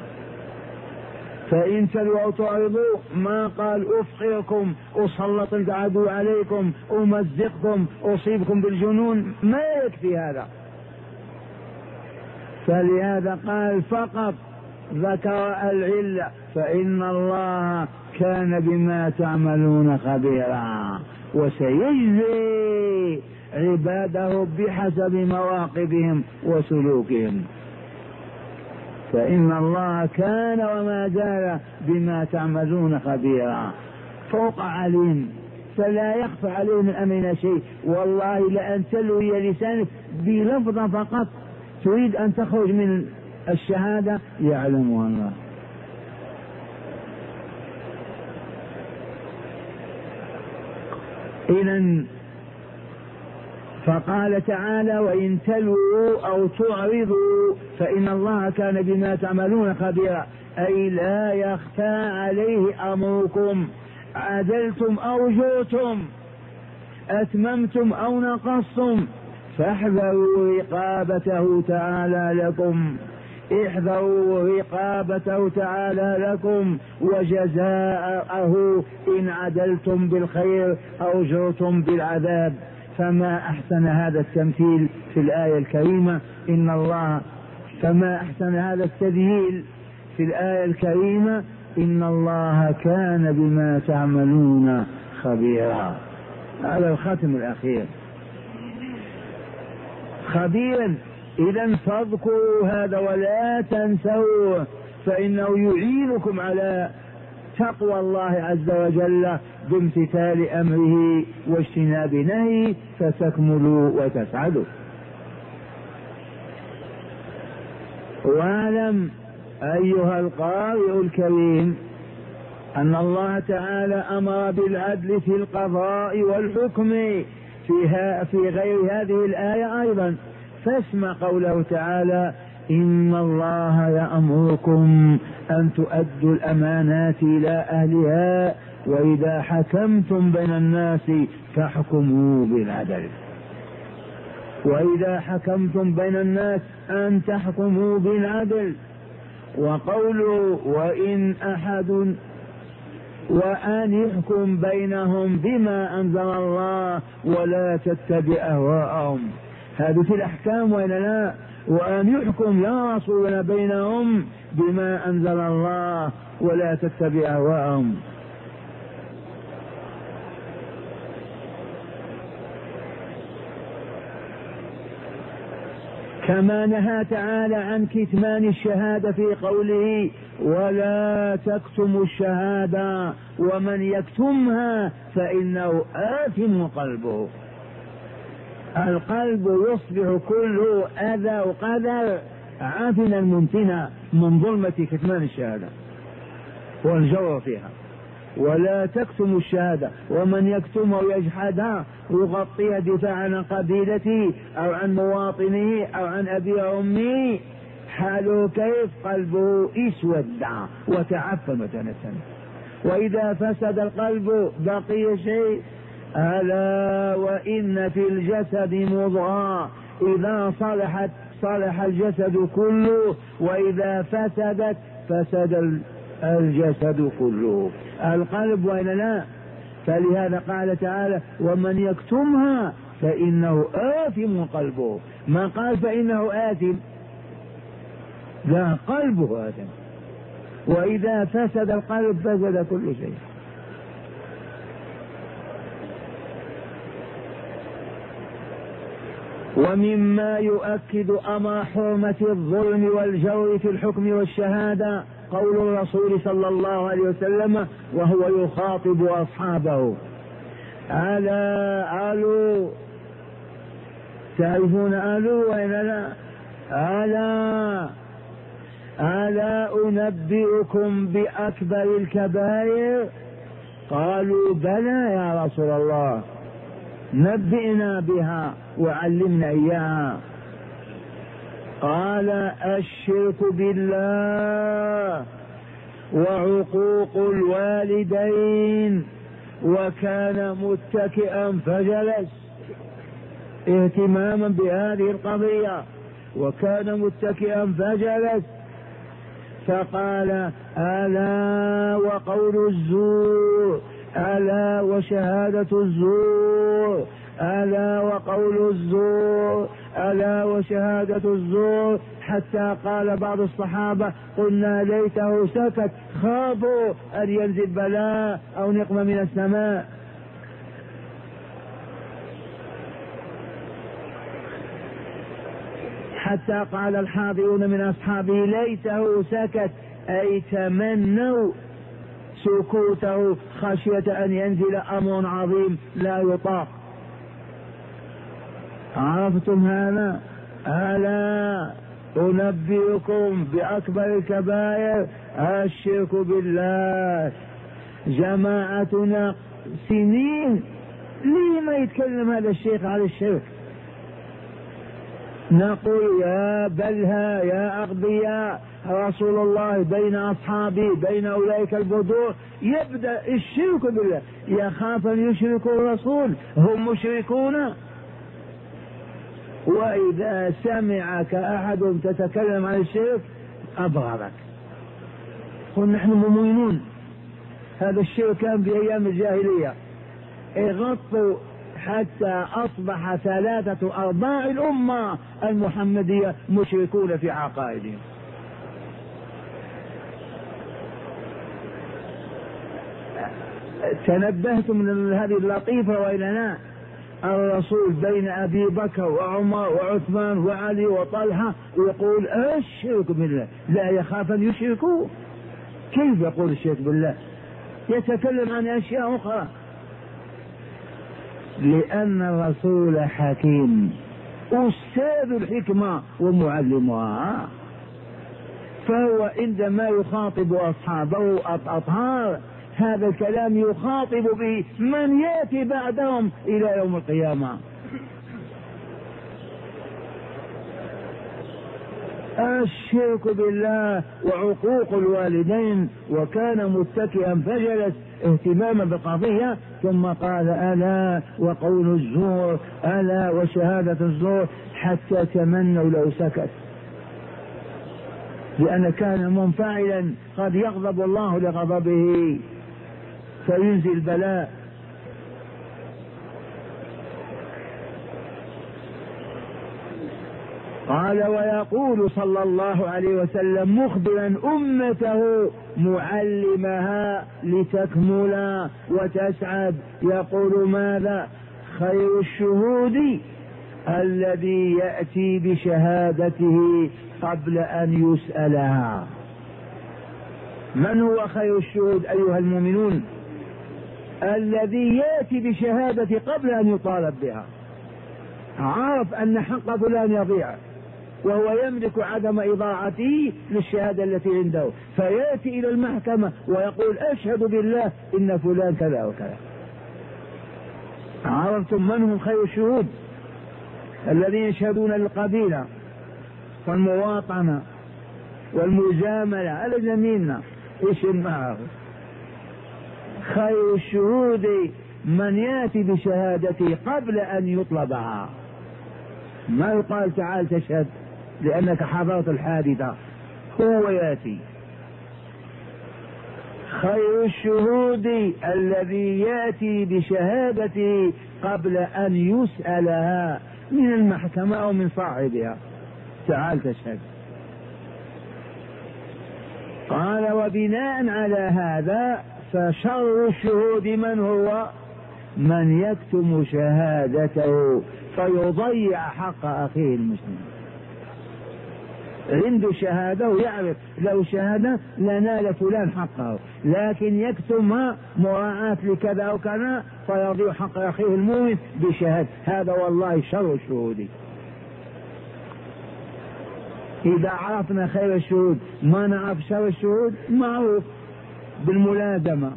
فإن تلووا أو تعرضوا ما قال أفقركم، أسلط العدو عليكم، أمزقكم، أصيبكم بالجنون، ما يكفي هذا. فلهذا قال فقط ذكر العلة فإن الله كان بما تعملون خبيرا، وسيجزي عباده بحسب مواقفهم وسلوكهم. فإن الله كان وما زال بما تعملون خبيرا، فوق عليم، فلا يخفى عليه من أمرنا شيء. والله لأن تلوي لسانك بلفظة فقط تريد أن تخرج من الشهادة يعلمها الله. إذن فقال تعالى وإن تلووا أو تعرضوا فإن الله كان بما تعملون خبيرا، أي لا يخفى عليه أمركم، عدلتم أو جرتم، أتممتم أو نقصتم، فاحذروا رقابته تعالى لكم، احذروا رقابته تعالى لكم وجزاءه إن عدلتم بالخير أو جرتم بالعذاب. فما أحسن هذا التمثيل في الآية الكريمة، إن الله فما أحسن هذا التذييل في الآية الكريمة، إن الله كان بما تعملون خبيرا. هذا الختم الأخير خبيرا. إذا فاذكروا هذا ولا تنسوه، فإنه يعينكم على تقوى الله عز وجل بامتثال أمره واجتناب نهيه فتكملوا وتسعدوا. واعلم أيها القارئ الكريم أن الله تعالى أمر بالعدل في القضاء والحكم فيها في غير هذه الآية أيضا. فاسمع قوله تعالى: إن الله يأمركم أن تؤدوا الأمانات إلى أهلها وإذا حكمتم بين الناس فاحكموا بالعدل. وإذا حكمتم بين الناس أن تحكموا بالعدل. وقوله: وإن أحد وأن يحكم بينهم بما أنزل الله ولا تتبع أهواءهم. هذه في الأحكام وإلا لا؟ وأن يحكم يا رسولنا بينهم بما أنزل الله ولا تتبع أهواءهم. كما نهى تعالى عن كتمان الشهادة في قوله: ولا تكتموا الشهادة ومن يكتمها فإنه آثم قلبه. القلب يصبح كله أذى وقدر عافنا منتنا من ظلمة كتمان الشهادة والجور فيها. ولا تكتموا الشهادة ومن يكتمها ويجحدها يغطيها دفاعا عن قبيلته أو عن مواطنه أو عن أبي وأمه، حاله كيف؟ قلبه اسود وتعفن وتنسن. وإذا فسد القلب بقي شيء: ألا وإن في الجسد مضغة إذا صلحت صلح الجسد كله وإذا فسدت فسد الجسد كله. القلب وإلا لا؟ فلهذا قال تعالى: ومن يكتمها فإنه آثم قلبه. ما قال فإنه آثم، لا، قلبه آثم. وإذا فسد القلب فسد كل شيء. ومما يؤكد أمر حرمة الظلم والجور في الحكم والشهادة قول الرسول صلى الله عليه وسلم وهو يخاطب أصحابه: ألا ألو، تعرفون ألو وإلا لا؟ ألا ألا أنبئكم بأكبر الكبائر؟ قالوا: بلى يا رسول الله، نبئنا بها وعلمنا إياها. قال: الشرك بالله وعقوق الوالدين. وكان متكئا فجلس اهتماما بهذه القضية، وكان متكئا فجلس فقال: ألا وقول الزور، ألا وشهادة الزور، ألا وقول الزور، ألا وشهادة الزور، حتى قال بعض الصحابة: قلنا ليته سكت، خافوا أن ينزل بلاء أو نقمة من السماء. حتى قال الحاضرون من أصحابه: ليته سكت، أي تمنوا سكوته خشية أن ينزل أمر عظيم لا يطاق. عرفتم هذا؟ ألا أنبئكم بأكبر الكبائر؟ الشرك بالله. جماعتنا سنين ليه ما يتكلم هذا الشيخ على الشرك؟ نقول: يا بلها يا أغبياء، رسول الله بين أصحابه بين أولئك البدور يبدأ الشرك بالله، يخاف أن يشركوا الرسول، هم مشركون. وإذا سمعك أحد تتكلم عن الشرك أبغضك. قل: نحن مؤمنون. هذا الشرك كان في أيام الجاهلية، اغطوا حتى أصبح ثلاثة أرباع الأمة المحمدية مشركون في عقائدهم. تنبهتم من هذه اللطيفة وإلا لا؟ الرسول بين أبي بكر وعمر وعثمان وعلي وطلحة يقول: الشرك بالله، لا يخاف أن يشركوا. كيف يقول الشرك بالله؟ يتكلم عن أشياء أخرى. لأن الرسول حكيم، أستاذ الحكمة ومعلمها. فهو عندما يخاطب أصحابه الأطهار هذا الكلام يخاطب به من يأتي بعدهم إلى يوم القيامة. الشرك بالله وعقوق الوالدين، وكان متكئا فجلس اهتماما بالقضية، ثم قال ألا وقول الزور، ألا وشهادة الزور، حتى تمنوا لو سكت، لأن كان منفعلا قد يغضب الله لغضبه فينزل البلاء. قال ويقول صلى الله عليه وسلم مخبرا أمته معلمها لتكمل وتسعد، يقول ماذا؟ خير الشهود الذي يأتي بشهادته قبل أن يسألها. من هو خير الشهود أيها المؤمنون؟ الذي يأتي بشهادة قبل أن يطالب بها، عارف أن حق فلان يضيع وهو يملك عدم إضاعته للشهادة التي عنده، فيأتي إلى المحكمة ويقول أشهد بالله إن فلان كذا وكذا. عرفتم من هم خير الشهود؟ الذين يشهدون للقبيلة والمواطنة والمجاملة على زميلنا إيش معه. خير الشهود من يأتي بشهادته قبل أن يطلبها، ما يقال تعال تشهد لأنك حضرت الحادثة، هو يأتي. خير الشهود الذي يأتي بشهادته قبل أن يسألها من المحكمة أو من صاحبها، تعال تشهد. قال وبناء على هذا فشر الشهود من هو؟ من يكتم شهادته فيضيع حق أخيه المسلم. عنده شهادة ويعرف لو شهادة لنال فلان حقه، لكن يكتمها مراعاة لكذا أو كذا فيضيع حق أخيه المؤمن بشهادة. هذا والله شر الشهود. إذا عرفنا خير الشهود ما نعرف شر الشهود، معروف بالملازمة.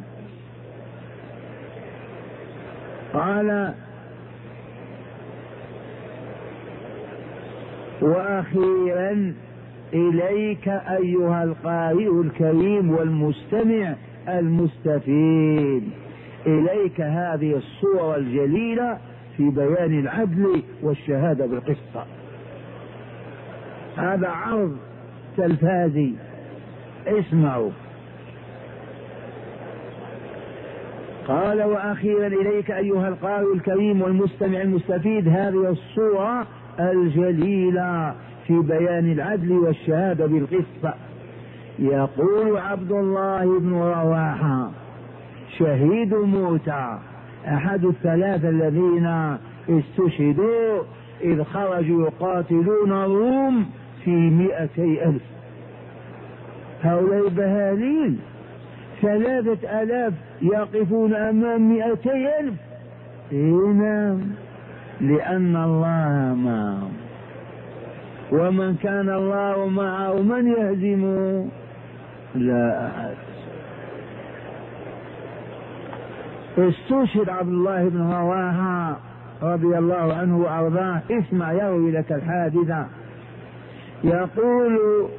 قال وأخيرا إليك أيها القارئ الكريم والمستمع المستفيد، إليك هذه الصورة الجليلة في بيان العدل والشهادة بالقسط. هذا عرض تلفازي، اسمعوا. قال وأخيرا إليك أيها القارئ الكريم والمستمع المستفيد هذه الصورة الجليلة في بيان العدل والشهادة بالقسط. يقول عبد الله بن رواحة شهيد موتى أحد الثلاثة الذين استشهدوا إذ خرجوا يقاتلون الروم في مئتي ألف. هؤلاء بهاليل ثلاثة ألاف يقفون أمام مئتي ألف. نعم، لأن الله معهم، ومن كان الله معه من يهزمه؟ لا أحد. استشهد عبد الله بن رواحة رضي الله عنه وأرضاه. اسمع يروي لك الحادثة. يقول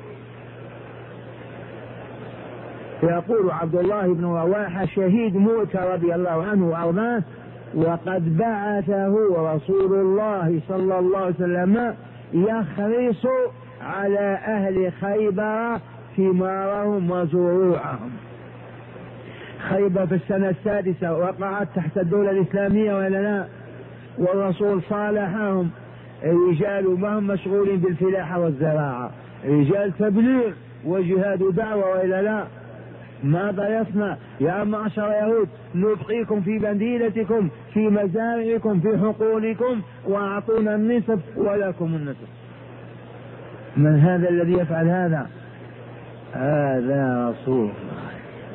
يقول عبد الله بن رواحة شهيد مؤتة رضي الله عنه وأرضاه، وقد بعثه رسول الله صلى الله عليه وسلم يخرص على أهل خيبر ثمارهم وزروعهم. خيبر في السنة السادسة وقعت تحت الدولة الإسلامية ولا لا؟ والرسول صالحهم، الرجال ما هم مشغولين بالفلاحة والزراعة، رجال تبليغ وجهاد ودعوة ولا لا؟ ماذا يصنع؟ يا معشر يهود نبقيكم في مدينتكم في مزارعكم في حقولكم وأعطونا النصف ولكم النصف. من هذا الذي يفعل هذا؟ هذا رسول الله.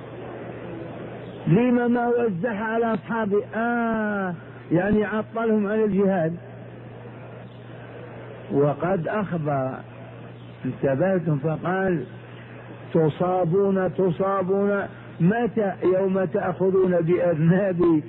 لما ما وزح على أصحابه؟ آه يعني عطلهم عن الجهاد. وقد أخبر انتبهتم فقال تصابون تصابون متى؟ يوم تأخذون بأذناب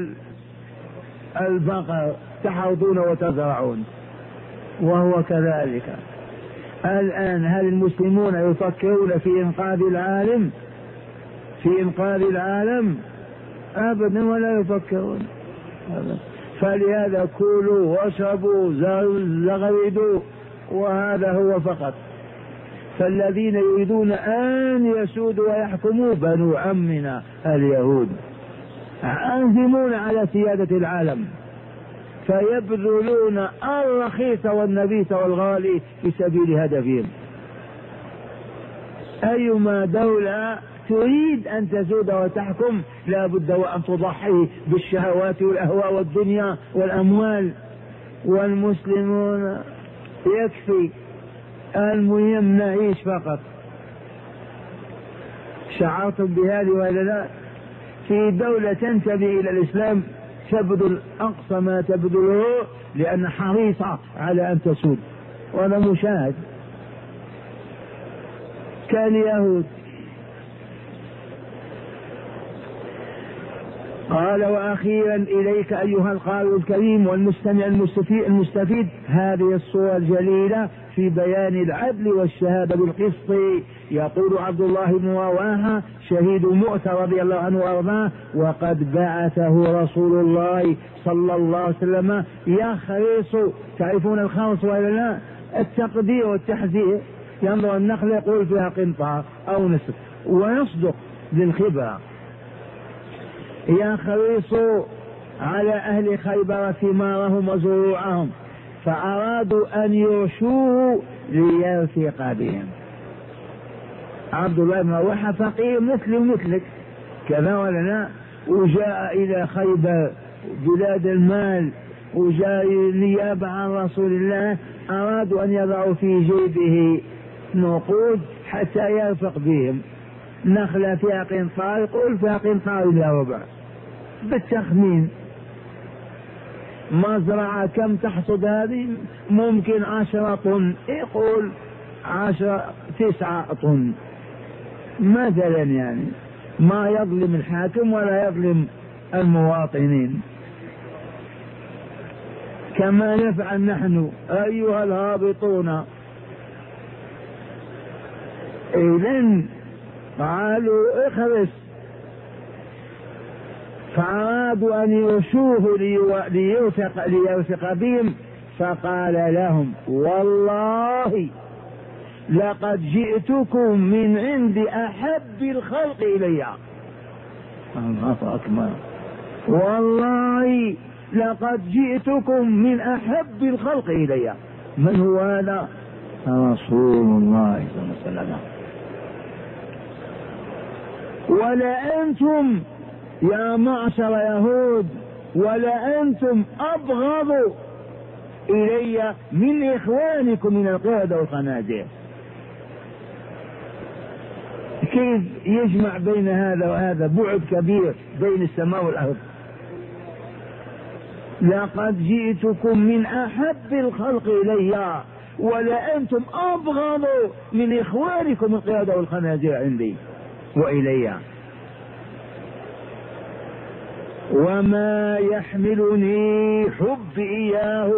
البقر تحرثون وتزرعون، وهو كذلك. الآن هل المسلمون يفكرون في إنقاذ العالم في إنقاذ العالم؟ أبدا، ولا يفكرون. فلهذا كلوا واشربوا زغردوا، وهذا هو فقط. فالذين يريدون أن يسودوا ويحكموا بنو عمنا اليهود، عازمون على سيادة العالم، فيبذلون الرخيص والنبيس والغالي في سبيل هدفهم. أيما دولة تريد أن تسود وتحكم لا بد وأن تضحي بالشهوات والأهواء والدنيا والأموال، والمسلمون يكفي المهم نعيش فقط. شعرتم بهذه ولا لا؟ في دولة تنتمي إلى الإسلام تبذل أقصى ما تبذله لأن حريصة على أن تسود، وأنا مشاهد كاليهود. قال: وأخيرا إليك أيها القارئ الكريم والمستمع المستفيد هذه الصورة الجليلة في بيان العدل والشهادة بالقسط. يقول عبد الله بن رواحة شهيد مؤتة رضي الله عنه وأرضاه: وقد بعثه رسول الله صلى الله عليه وسلم يخرص. تعرفون الخرص ولا لا؟ التقدير والتحذير. ينظر النخل يقول فيها قنطار أو نصف، ويصدق للخبرة. يخرص على أهل خيبر ثمارهم وزروعهم، فأرادوا أن يرشوه ليرفق بهم. عبد الله بن رواحة فقير مثل مثلك كذا ولا لا، وجاء إلى خيبر بلاد المال، وجاء نيابة عن رسول الله. أرادوا أن يضعوا في جيبه نقود حتى يرفق بهم. نخلة فيها قنطار، يقول فيها قنطار إلى ربع بالتخمين. مزرعة كم تحصد هذه؟ ممكن عشرة طن، يقول عشرة تسعة طن مثلا. يعني ما يظلم الحاكم ولا يظلم المواطنين، كما نفعل نحن أيها الهابطون. إذن قالوا اخرس، فأرادوا أن يرشوه ليرفق, ليرفق بهم، فقال لهم: والله لقد جئتكم من عند أحب الخلق إلي. الله أكبر. والله لقد جئتكم من أحب الخلق إلي. من هو هذا؟ رسول الله صلى الله عليه وسلم. ولا أنتم يا معشر يهود، ولا أنتم أبغض إلي من إخوانكم من القردة والخنازير. كيف يجمع بين هذا وهذا؟ بعد كبير بين السماء والأرض. لقد جئتكم من أحب الخلق إلي، ولا أنتم أبغض من إخوانكم القردة والخنازير عندي وإلي. وما يحملني حب إياه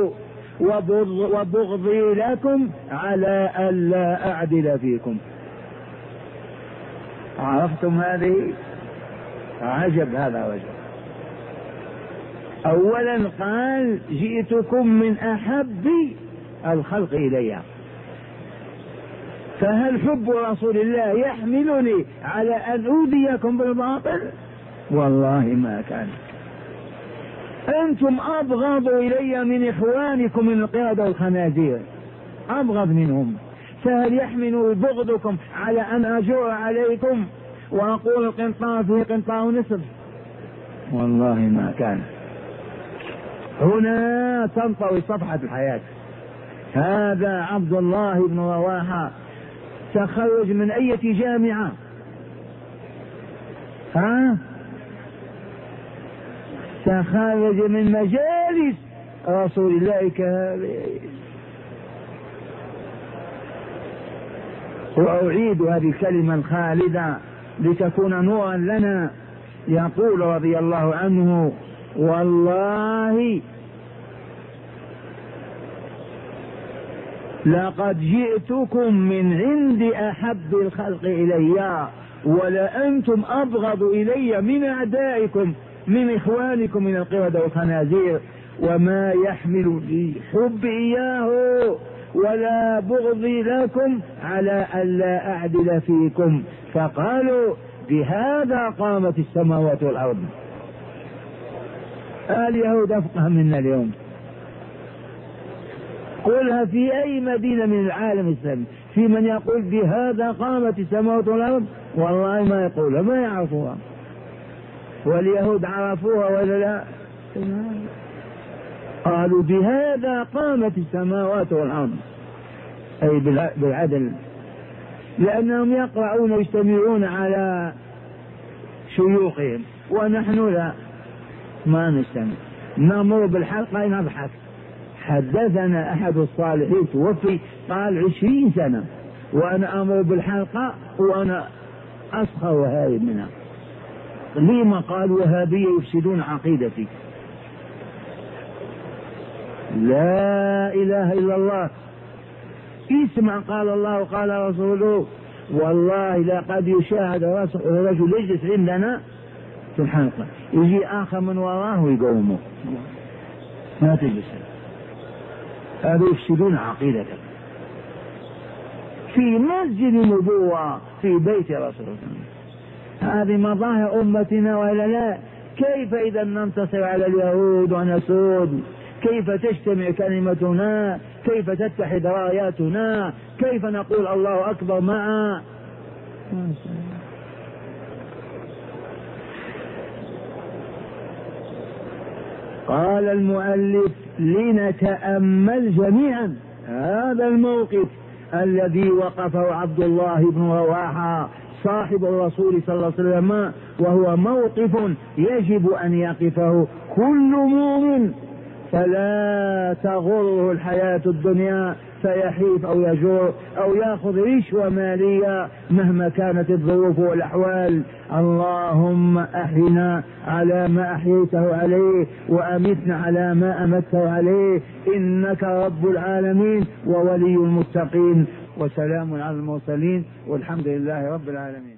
وبغضي لكم على ألا أعدل فيكم. عرفتم هذه؟ عجب هذا رجل. أولا قال: جئتكم من أحب الخلق إلي، فهل حب رسول الله يحملني على أن أوذيكم بالباطل؟ والله ما كان. أنتم أبغض إلي من إخوانكم من القردة والخنازير، أبغض منهم، فهل يحمل بغضكم على أن أجور عليكم وأقول القنطار فيه قنطار نصف؟ والله ما كان. هنا تنطوي صفحة الحياة. هذا عبد الله بن رواحة تخرج من أي جامعة؟ ها؟ تخرج من مجالس رسول الله كهذه. وأعيد هذه الكلمة الخالدة لتكون نورا لنا. يقول رضي الله عنه: والله لقد جئتكم من عند أحب الخلق إلي، ولأنتم أبغض إلي من أعدائكم من إخوانكم من القردة والخنازير، وما يحمل لي حب إياه ولا بغضي لكم على ألا أعدل فيكم. فقالوا: بهذا قامت السماوات والأرض. اليهود أفقه منا اليوم. قلها في أي مدينة من العالم الإسلامي في من يقول بهذا قامت السماوات والأرض؟ والله ما يقولها، ما يعرفوها. واليهود عرفوها ولا لا؟ قالوا: بهذا قامت السماوات والأرض، أي بالعدل، لأنهم يقرؤون ويجتمعون على شيوخهم، ونحن لا، ما نجتمع، نمر بالحلقة نضحك. حدثنا أحد الصالحين توفي قال عشرين سنة وأنا أمر بالحلقة وأنا أسخر وهارب منها. لما؟ قال: وهابية يفسدون عقيدتي. لا إله إلا الله. اسمع، قال الله قال رسوله: والله لقد يشاهد رجل يجلس عندنا في الحلقة، يجي آخر من وراه ويقومه، ما تجلس. هذا يفسدون عقيدتك في مسجد النبوة في بيت رسول الله. هذه مظاهر أمتنا ولا لا؟ كيف إذا ننتصر على اليهود ونسود؟ كيف تجتمع كلمتنا؟ كيف تتحد راياتنا؟ كيف نقول الله أكبر معا؟ قال المؤلف: لنتأمل جميعا هذا الموقف الذي وقفه عبد الله بن رواحة صاحب الرسول صلى الله عليه وسلم، وهو موقف يجب أن يقفه كل مؤمن، فلا تغره الحياة الدنيا فيحيف أو يجور أو يأخذ رشوة مالية مهما كانت الظروف والأحوال. اللهم أحينا على ما أحييته عليه، وأمتنا على ما أمته عليه، إنك رب العالمين وولي المتقين. وسلام على المرسلين، والحمد لله رب العالمين.